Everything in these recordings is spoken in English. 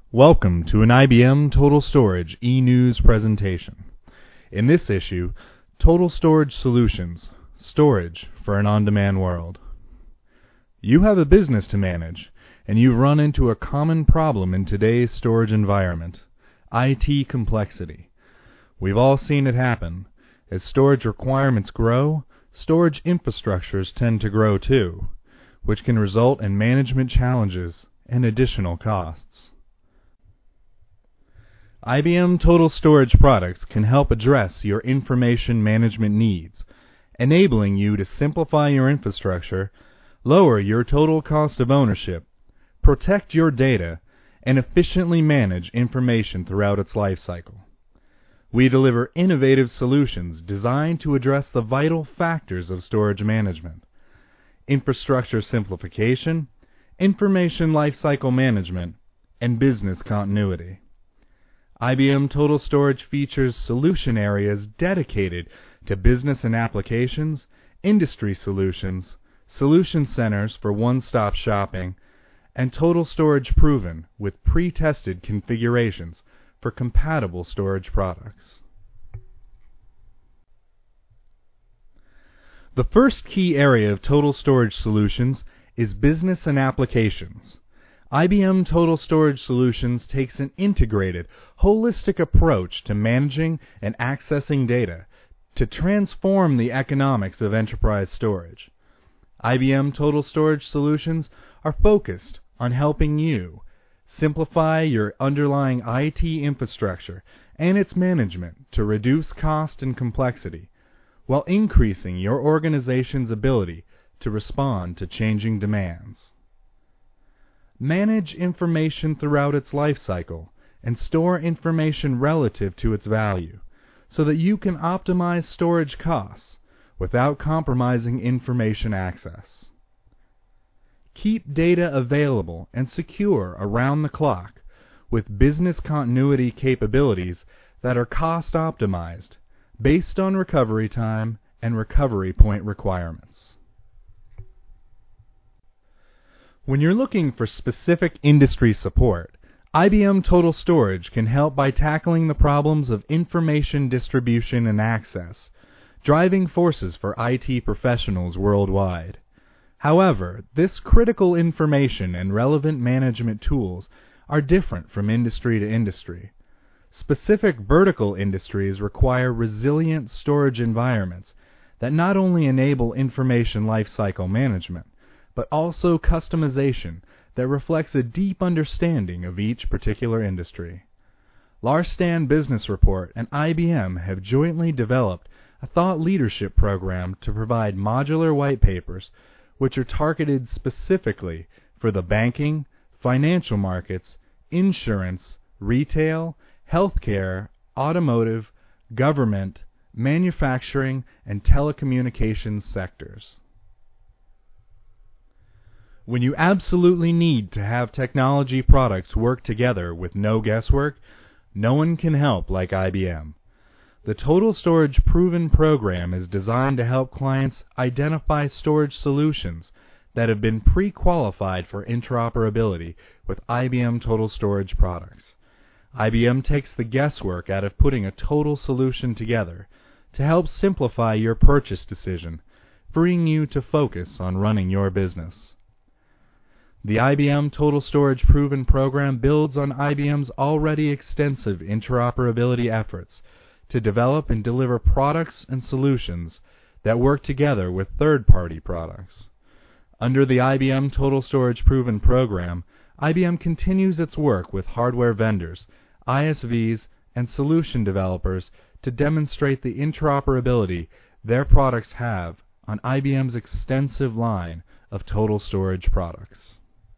Welcome to an IBM Total Storage e-News presentation. In this issue, Total Storage Solutions, Storage for an On-Demand World. You have a business to manage, and you've run into a common problem in today's storage environment: IT complexity. We've all seen it happen. As storage requirements grow, storage infrastructures tend to grow too, which can result in management challenges and additional costs. IBM Total Storage products can help address your information management needs, enabling you to simplify your infrastructure, lower your total cost of ownership, protect your data, and efficiently manage information throughout its life cycle. We deliver innovative solutions designed to address the vital factors of storage management: infrastructure simplification, information lifecycle management, and business continuity. IBM Total Storage features solution areas dedicated to business and applications, industry solutions, solution centers for one-stop shopping, and Total Storage Proven with pre-tested configurations for compatible storage products. The first key area of Total Storage Solutions is business and applications. IBM Total Storage Solutions takes an integrated, holistic approach to managing and accessing data to transform the economics of enterprise storage. IBM Total Storage Solutions are focused on helping you simplify your underlying IT infrastructure and its management to reduce cost and complexity, while increasing your organization's ability to respond to changing demands. Manage information throughout its life cycle and store information relative to its value so that you can optimize storage costs without compromising information access. Keep data available and secure around the clock with business continuity capabilities that are cost optimized based on recovery time and recovery point requirements. When you're looking for specific industry support, IBM Total Storage can help by tackling the problems of information distribution and access, driving forces for IT professionals worldwide. However, this critical information and relevant management tools are different from industry to industry. Specific vertical industries require resilient storage environments that not only enable information lifecycle management, but also customization that reflects a deep understanding of each particular industry. Larstan Business Report and IBM have jointly developed a thought leadership program to provide modular white papers which are targeted specifically for the banking, financial markets, insurance, retail, healthcare, automotive, government, manufacturing, and telecommunications sectors. When you absolutely need to have technology products work together with no guesswork, no one can help like IBM. The Total Storage Proven program is designed to help clients identify storage solutions that have been pre-qualified for interoperability with IBM Total Storage products. IBM takes the guesswork out of putting a total solution together to help simplify your purchase decision, freeing you to focus on running your business. The IBM Total Storage Proven program builds on IBM's already extensive interoperability efforts to develop and deliver products and solutions that work together with third-party products. Under the IBM Total Storage Proven program, IBM continues its work with hardware vendors, ISVs, and solution developers to demonstrate the interoperability their products have on IBM's extensive line of total storage products.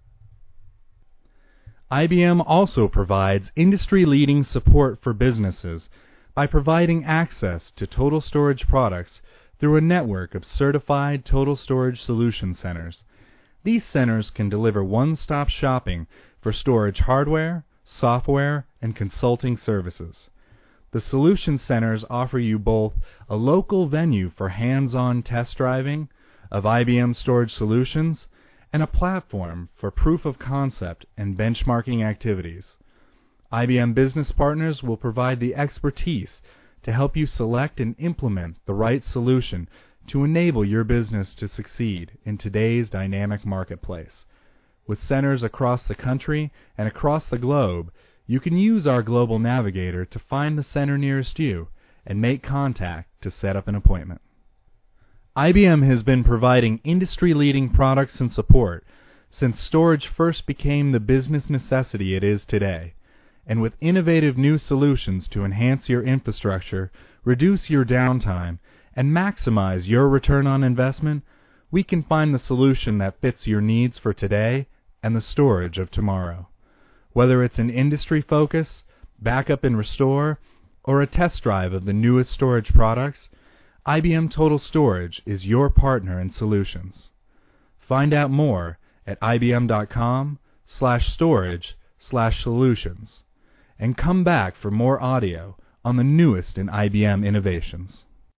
IBM also provides industry-leading support for businesses by providing access to total storage products through a network of certified total storage solution centers. These centers can deliver one-stop shopping for storage hardware, software, and consulting services. The solution centers offer you both a local venue for hands-on test driving of IBM storage solutions and a platform for proof of concept and benchmarking activities. IBM Business Partners will provide the expertise to help you select and implement the right solution to enable your business to succeed in today's dynamic marketplace. With centers across the country and across the globe, you can use our Global Navigator to find the center nearest you and make contact to set up an appointment. IBM has been providing industry-leading products and support since storage first became the business necessity it is today. And with innovative new solutions to enhance your infrastructure, reduce your downtime, and maximize your return on investment, we can find the solution that fits your needs for today and the storage of tomorrow. Whether it's an industry focus, backup and restore, or a test drive of the newest storage products, IBM Total Storage is your partner in solutions. Find out more at ibm.com/storage/solutions and come back for more audio on the newest in IBM innovations.